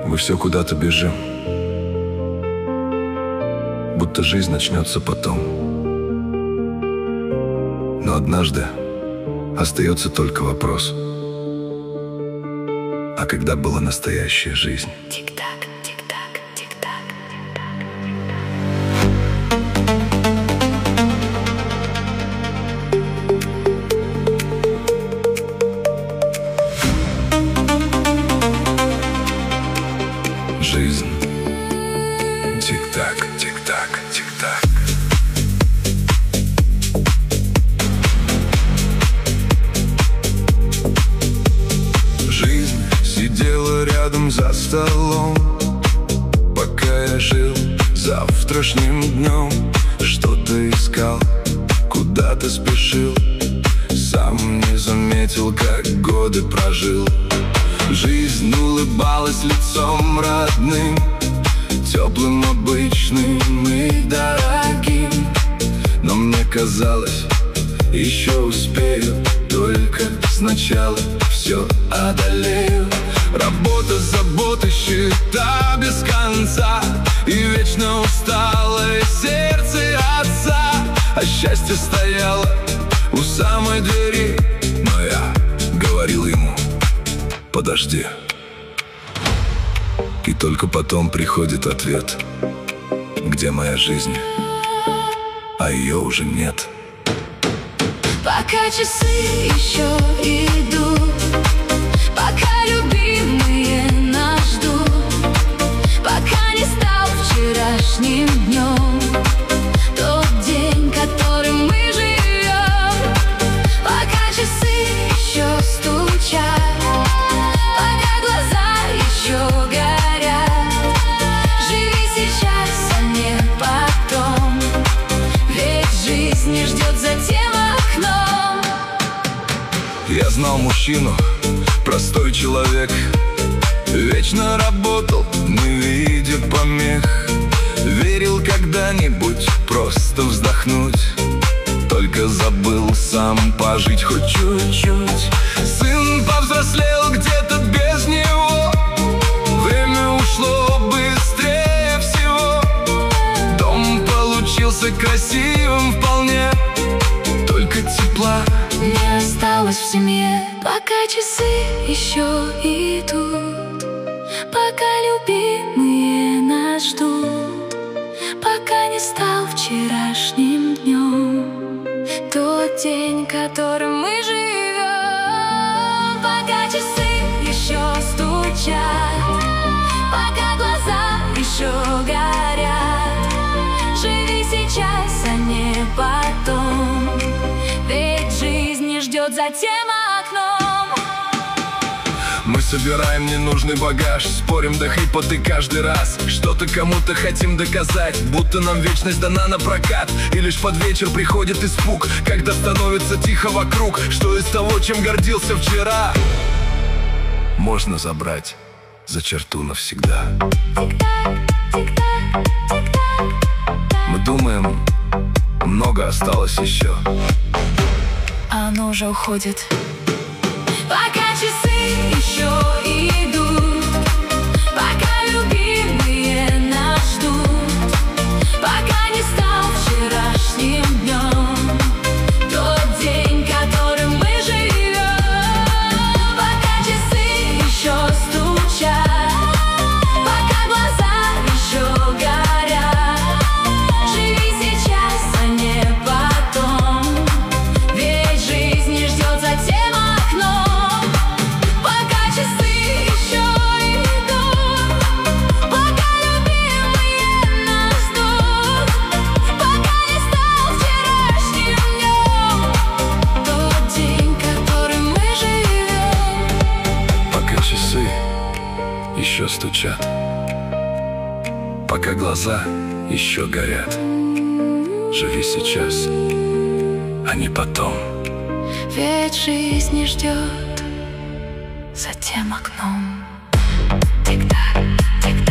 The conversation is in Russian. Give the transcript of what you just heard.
Мы все куда-то бежим, будто жизнь начнется потом. Но однажды остается только вопрос: а когда была настоящая жизнь? Тик-так, тик-так, тик-так. Жизнь. Тик-так, тик-так, тик-так. Жизнь сидела рядом за столом, пока я жил завтрашним днем. Что-то искал, куда-то спешил, сам не заметил, как годы прожил. Жизнь улыбалась лицом родным, теплым, обычным и дорогим. Но мне казалось, еще успею, только сначала все одолею. Работа, заботы, счета без конца и вечно усталое сердце отца. А счастье стояло у самой двери, но я говорил ему: подожди. И только потом приходит ответ: где моя жизнь? А ее уже нет. Пока часы еще идут, пока любимые нас ждут, пока не стал вчерашним днем тот день, которым мы живем. Пока часы еще стучат, пока глаза еще горят, живи сейчас, а не потом, ведь жизнь не ждет за тем окном. Я знал мужчину, простой человек, вечно работал, не видя помех. Верил когда-нибудь просто вздохнуть, только забыл сам пожить хоть чуть-чуть. Сын повзрослел где-то без него, время ушло быстрее всего. Дом получился красивым вполне, только тепла не осталось в семье. Пока часы еще идут, пока любимые нас ждут, пока не стал вчерашним днем тот день, которым мы живем. Пока часы еще стучат, пока глаза еще горят, живи сейчас, а не потом, ведь жизнь не ждет за тем окном. Мы собираем ненужный багаж, спорим до хрипоты каждый раз, что-то кому-то хотим доказать, будто нам вечность дана на прокат. И лишь под вечер приходит испуг, когда становится тихо вокруг. Что из того, чем гордился вчера, можно забрать за черту навсегда. Мы думаем, много осталось еще, а оно уже уходит. Пока часы еще идут, пока любимые нас ждут, пока не стал вчерашним днем тот день, которым мы живем. Пока часы еще стучат, пока глаза еще горят, живи сейчас, а не потом, ведь жизнь не ждет за тем окном. Пока часы еще идут, пока любимые нас ждут, пока не стал вчерашним днем тот день, которым мы живем. пока часы еще стучат, пока глаза еще горят, живи сейчас, а не потом. Ведь жизнь не ждет за тем окном. Тик-так, тик-так.